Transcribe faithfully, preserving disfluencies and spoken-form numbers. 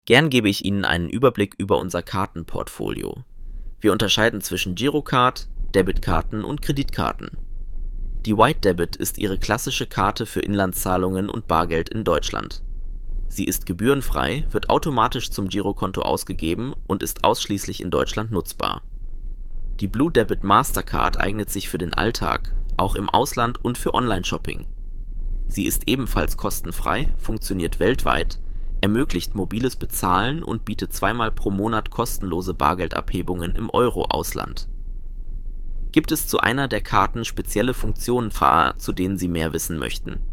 Gern gebe ich Ihnen einen Überblick über unser Kartenportfolio. Wir unterscheiden zwischen Girocard, Debitkarten und Kreditkarten. Die White Debit ist Ihre klassische Karte für Inlandszahlungen und Bargeld in Deutschland. Sie ist gebührenfrei, wird automatisch zum Girokonto ausgegeben und ist ausschließlich in Deutschland nutzbar. Die Blue Debit Mastercard eignet sich für den Alltag, auch im Ausland und für Online-Shopping. Sie ist ebenfalls kostenfrei, funktioniert weltweit, ermöglicht mobiles Bezahlen und bietet zweimal pro Monat kostenlose Bargeldabhebungen im Euro-Ausland. Gibt es zu einer der Karten spezielle Funktionen, zu denen Sie mehr wissen möchten?